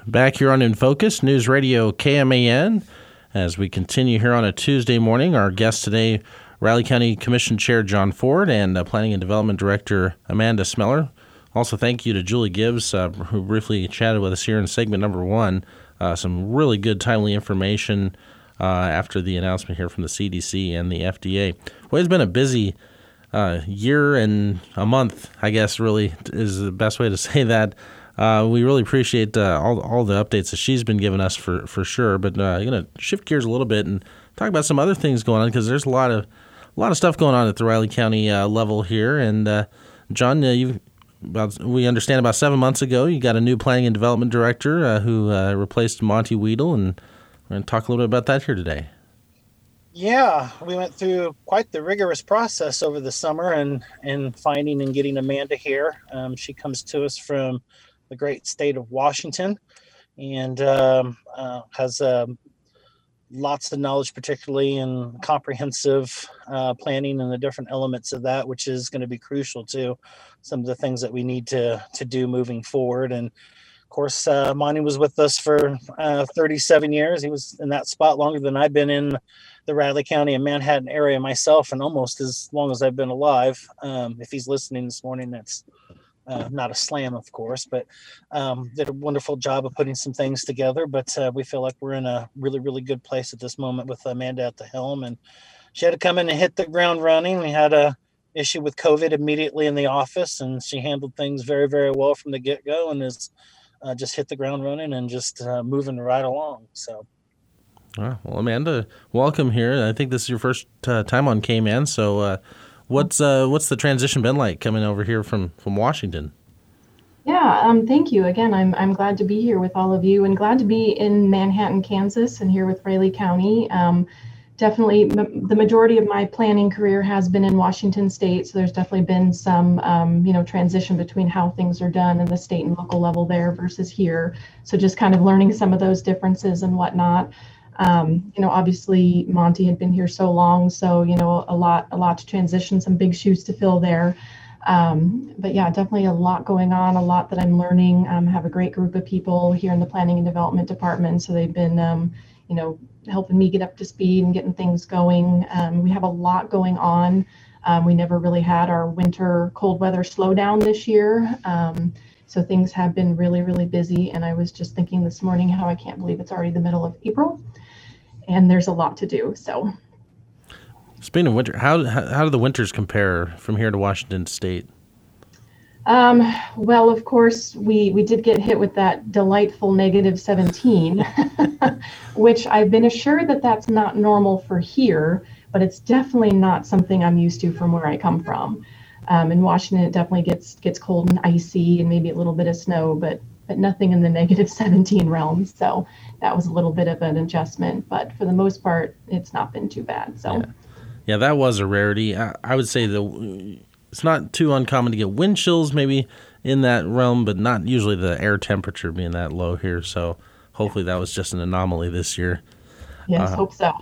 back here on In Focus, News Radio KMAN. As we continue here on a Tuesday morning, our guest today, Riley County Commission Chair John Ford and Planning and Development Director Amanda Smeller. Also, thank you to Julie Gibbs, who briefly chatted with us here in segment number 1. Some really good, timely information after the announcement here from the CDC and the FDA. Well, it's been a busy year and a month, I guess, really is the best way to say that. We really appreciate all the updates that she's been giving us for sure. But I'm going to shift gears a little bit and talk about some other things going on, because there's a lot of stuff going on at the Riley County level here. And John, we understand about 7 months ago you got a new planning and development director who replaced Monty Weedle, and we're going to talk a little bit about that here today. Yeah, we went through quite the rigorous process over the summer and finding and getting Amanda here. She comes to us from the great state of Washington, and has lots of knowledge, particularly in comprehensive planning and the different elements of that, which is going to be crucial to some of the things that we need to do moving forward. And of course, Monty was with us for 37 years. He was in that spot longer than I've been in the Riley County and Manhattan area myself, and almost as long as I've been alive. If he's listening this morning, that's not a slam, of course, but did a wonderful job of putting some things together. But we feel like we're in a really, really good place at this moment with Amanda at the helm. And she had to come in and hit the ground running. We had a issue with COVID immediately in the office, and she handled things very, very well from the get-go, and is just hit the ground running and just moving right along. So. Well, Amanda, welcome here. I think this is your first time on KMAN, so what's the transition been like coming over here from Washington? Yeah, thank you. Again, I'm glad to be here with all of you, and glad to be in Manhattan, Kansas, and here with Riley County. Definitely, the majority of my planning career has been in Washington State, so there's definitely been some, transition between how things are done in the state and local level there versus here. So just kind of learning some of those differences and whatnot. Obviously Monty had been here so long, so, a lot to transition, some big shoes to fill there. But yeah, definitely a lot going on, a lot that I'm learning. Have a great group of people here in the planning and development department. So they've been, helping me get up to speed and getting things going. We have a lot going on. We never really had our winter cold weather slowdown this year. So things have been really, really busy. And I was just thinking this morning how I can't believe it's already the middle of April. And there's a lot to do. So, speaking of winter, how do the winters compare from here to Washington State? Well, of course, we did get hit with that delightful -17, which I've been assured that that's not normal for here, but it's definitely not something I'm used to from where I come from. In Washington, it definitely gets cold and icy and maybe a little bit of snow, but nothing in the -17 realm. So that was a little bit of an adjustment, but for the most part, it's not been too bad. So, yeah, that was a rarity. I would say it's not too uncommon to get wind chills maybe in that realm, but not usually the air temperature being that low here. So hopefully that was just an anomaly this year. Yes, hope so.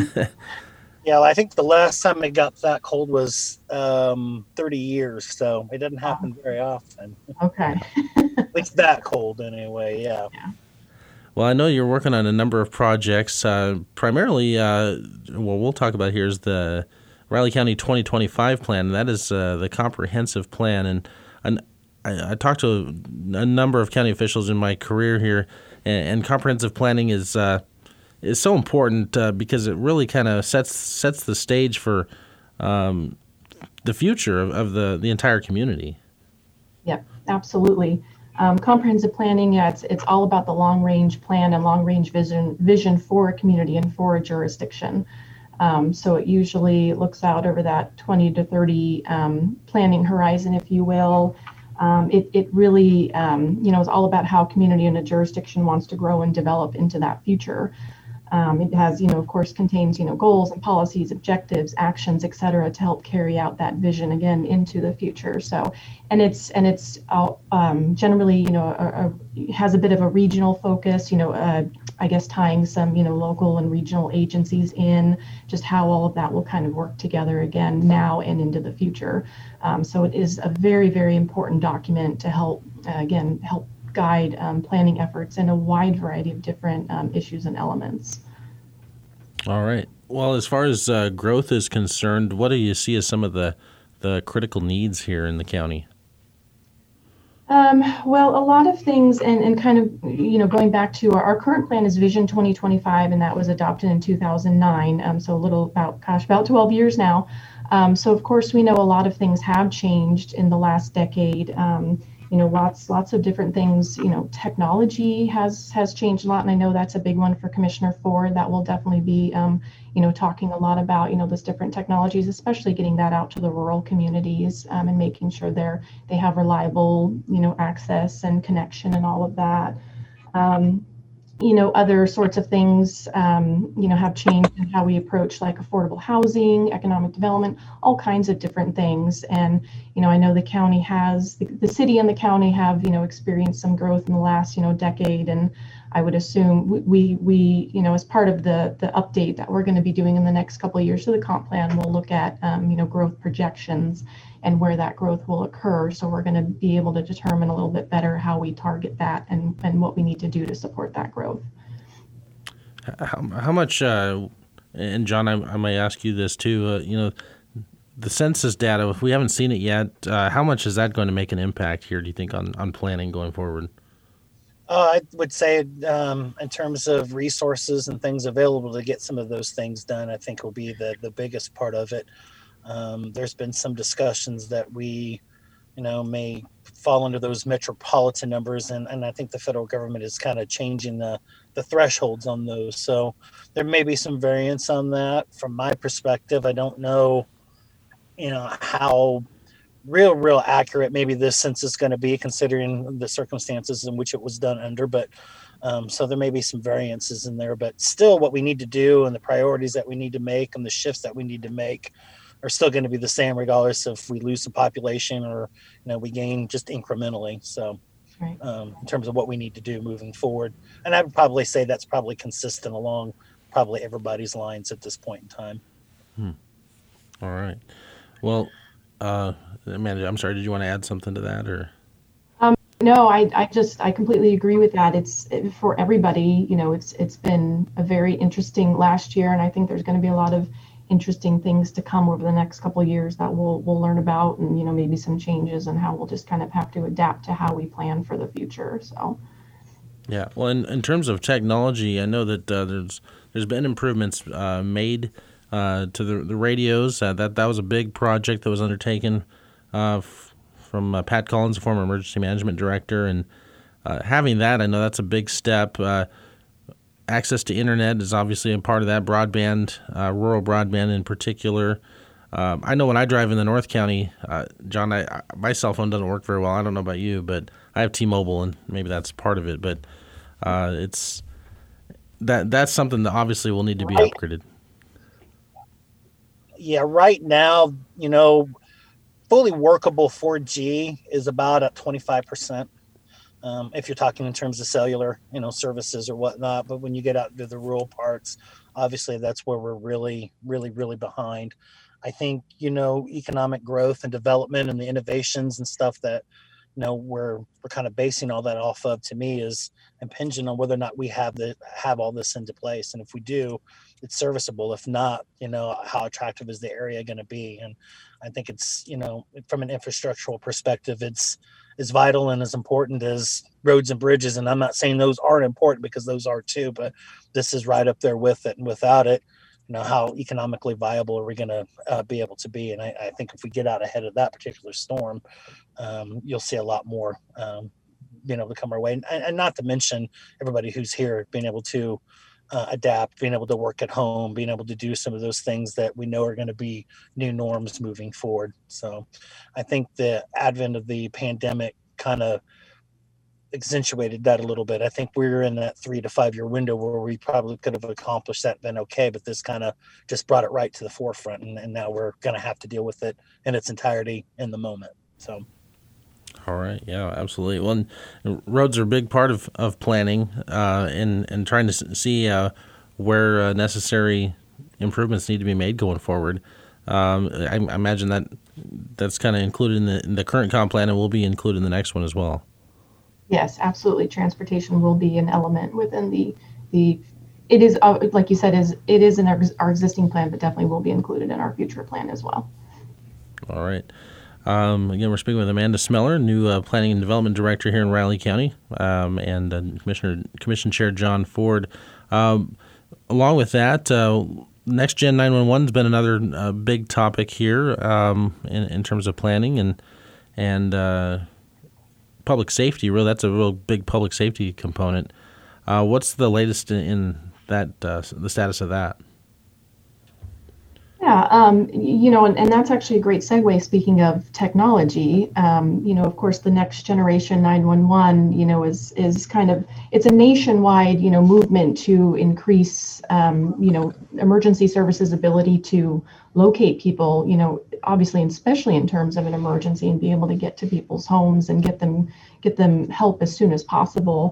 Yeah, I think the last time it got that cold was 30 years, so it doesn't happen very often. Okay. At least that cold anyway, yeah. Well, I know you're working on a number of projects. Primarily, we'll talk about here is the Riley County 2025 plan, and that is the comprehensive plan. And I talked to a number of county officials in my career here, and comprehensive planning is so important because it really kind of sets the stage for the future of the entire community. Yep, absolutely. Comprehensive planning, it's all about the long-range plan and long-range vision for a community and for a jurisdiction. So it usually looks out over that 20 to 30 planning horizon, if you will. It really, is all about how a community and a jurisdiction wants to grow and develop into that future. It has, of course, contains, goals and policies, objectives, actions, et cetera, to help carry out that vision again into the future. So, and it's generally, has a bit of a regional focus, I guess tying some, local and regional agencies in, just how all of that will kind of work together again now and into the future. So it is a very, very important document to help guide planning efforts in a wide variety of different issues and elements. All right. Well, as far as growth is concerned, what do you see as some of the critical needs here in the county? Well, a lot of things, and kind of, going back to our current plan is Vision 2025, and that was adopted in 2009. So about 12 years now. So of course, we know a lot of things have changed in the last decade. Lots of different things. Technology has changed a lot, and I know that's a big one for Commissioner Ford. That will definitely be, talking a lot about, those different technologies, especially getting that out to the rural communities, and making sure they have reliable, access and connection and all of that. Other sorts of things, have changed in how we approach like affordable housing, economic development, all kinds of different things. And, I know the county the city and the county have, experienced some growth in the last, decade. And I would assume we as part of the update that we're going to be doing in the next couple of years to the comp plan, we'll look at, growth projections and where that growth will occur. So we're going to be able to determine a little bit better how we target that and what we need to do to support that growth. How much, and John, I may ask you this too, the census data, if we haven't seen it yet, how much is that going to make an impact here, do you think, on planning going forward? I would say in terms of resources and things available to get some of those things done, I think will be the biggest part of it. There's been some discussions that we, may fall under those metropolitan numbers, and I think the federal government is kind of changing the thresholds on those. So there may be some variance on that. From my perspective, I don't know, how real accurate maybe this census is going to be, considering the circumstances in which it was done under. But so there may be some variances in there, but still what we need to do and the priorities that we need to make and the shifts that we need to make are still going to be the same, regardless if we lose some population or, we gain just incrementally. So right. In terms of what we need to do moving forward. And I would probably say that's probably consistent along probably everybody's lines at this point in time. All right. Well, Amanda, I'm sorry, did you want to add something to that, or? No, I completely agree with that. It's for everybody, it's been a very interesting last year, and I think there's going to be a lot of interesting things to come over the next couple of years that we'll learn about, and, maybe some changes and how we'll just kind of have to adapt to how we plan for the future. So. Yeah. Well, in terms of technology, I know that there's been improvements made to the radios. That was a big project that was undertaken from Pat Collins, the former emergency management director, and having that, I know that's a big step. Access to internet is obviously a part of that. Broadband, rural broadband in particular. I know when I drive in the North County, John, my cell phone doesn't work very well. I don't know about you, but I have T-Mobile, and maybe that's part of it. But it's that's something that obviously will need to be upgraded. Yeah, right now, fully workable 4G is about at 25%. If you're talking in terms of cellular, services or whatnot. But when you get out to the rural parts, obviously that's where we're really, really, really behind. I think, economic growth and development and the innovations and stuff that, we're kind of basing all that off of, to me, is impinging on whether or not we have all this into place. And if we do, it's serviceable. If not, how attractive is the area going to be? And I think it's, from an infrastructural perspective, it's as vital and as important as roads and bridges. And I'm not saying those aren't important, because those are too, but this is right up there with it. And without it, how economically viable are we going to be able to be? And I think if we get out ahead of that particular storm, you'll see a lot more being able to come our way. And not to mention everybody who's here being able to adapt, being able to work at home, being able to do some of those things that we know are going to be new norms moving forward. So I think the advent of the pandemic kind of accentuated that a little bit. I think we were in that 3 to 5 year window where we probably could have accomplished that and been okay, but this kind of just brought it right to the forefront, and now we're going to have to deal with it in its entirety in the moment. So. All right. Yeah, absolutely. Well, roads are a big part of planning and trying to see where necessary improvements need to be made going forward. I imagine that's kind of included in the current comp plan and will be included in the next one as well. Yes, absolutely. Transportation will be an element within the. It is like you said, it is in our existing plan, but definitely will be included in our future plan as well. All right. Again, we're speaking with Amanda Smeller, new Planning and Development Director here in Riley County, and Commission Chair John Ford. Along with that, Next Gen 911 has been another big topic here in terms of planning and public safety. Really, that's a real big public safety component. What's the latest in that? The status of that? Yeah, and that's actually a great segue. Speaking of technology, of course, the Next Generation 911, is kind of, it's a nationwide, movement to increase, emergency services ability to locate people, obviously, and especially in terms of an emergency, and be able to get to people's homes and get them help as soon as possible.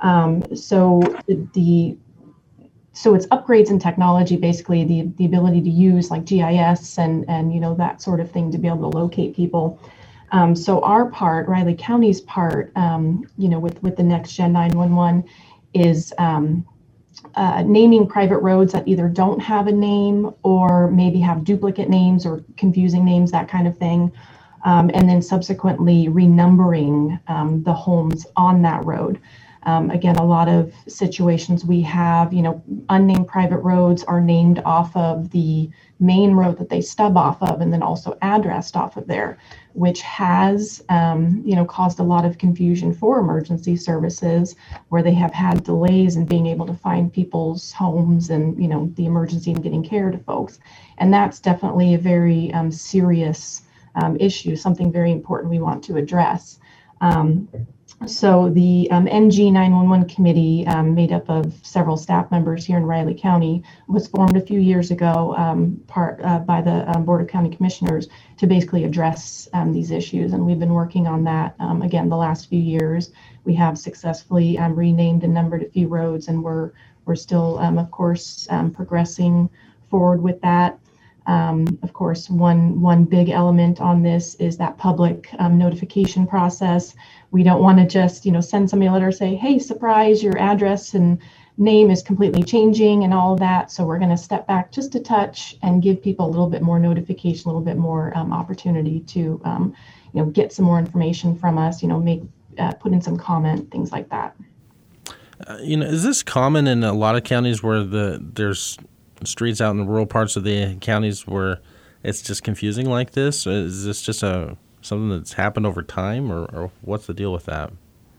So it's upgrades in technology, basically the ability to use like GIS and that sort of thing to be able to locate people. So our part, Riley County's part, with the Next Gen 911 is naming private roads that either don't have a name or maybe have duplicate names or confusing names, that kind of thing. And then subsequently renumbering the homes on that road. Again, a lot of situations we have, unnamed private roads are named off of the main road that they stub off of, and then also addressed off of there, which has, caused a lot of confusion for emergency services, where they have had delays in being able to find people's homes and, the emergency and getting care to folks. And that's definitely a very serious issue, something very important we want to address. So the NG 911 committee, made up of several staff members here in Riley County, was formed a few years ago by the Board of County Commissioners to basically address these issues. And we've been working on that, again, the last few years. We have successfully renamed and numbered a few roads, and we're still, of course, progressing forward with that. Of course, one big element on this is that public notification process. We don't want to just, send somebody a letter, say, hey, surprise, your address and name is completely changing and all of that. So we're going to step back just a touch and give people a little bit more notification, a little bit more opportunity to, get some more information from us, put in some comment, things like that. Is this common in a lot of counties where there's streets out in the rural parts of the counties where it's just confusing like this? Is this just something that's happened over time, or what's the deal with that?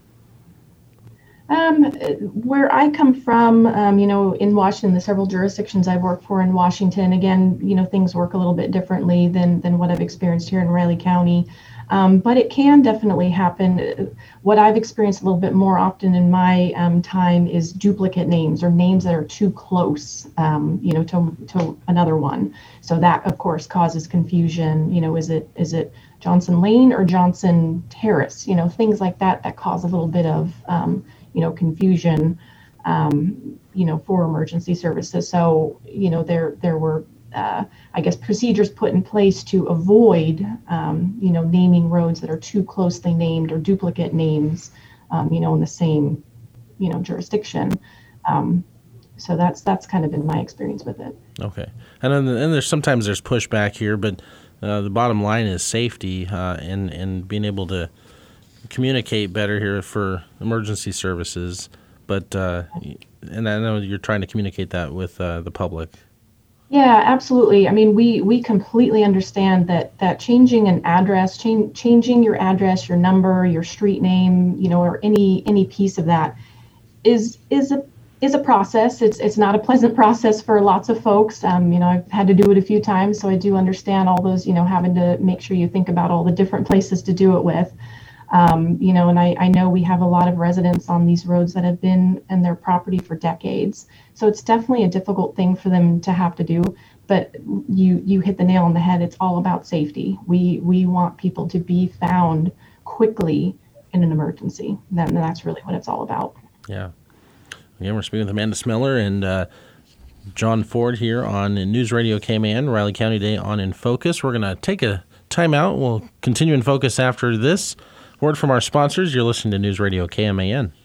Where I come from, in Washington, the several jurisdictions I've worked for in Washington, again, things work a little bit differently than what I've experienced here in Riley County. But it can definitely happen. What I've experienced a little bit more often in my time is duplicate names, or names that are too close, to another one. So that, of course, causes confusion. Is it Johnson Lane or Johnson Terrace? Things like that cause a little bit of confusion, for emergency services. So there were procedures put in place to avoid, naming roads that are too closely named or duplicate names, in the same, jurisdiction. So that's kind of been my experience with it. Okay. And then there's pushback here, but the bottom line is safety and being able to communicate better here for emergency services. But and I know you're trying to communicate that with the public. Yeah, absolutely. I mean, we completely understand that changing an address, changing your address, your number, your street name, or any piece of that is a process. It's not a pleasant process for lots of folks. I've had to do it a few times, so I do understand all those, having to make sure you think about all the different places to do it with. And I know we have a lot of residents on these roads that have been in their property for decades. So it's definitely a difficult thing for them to have to do. But you hit the nail on the head. It's all about safety. We want people to be found quickly in an emergency. That's really what it's all about. Yeah. Again, we're speaking with Amanda Smeller and John Ford here on News Radio KMAN, Riley County Day on In Focus. We're going to take a time out. We'll continue In Focus after this Word from our sponsors. You're listening to News Radio KMAN.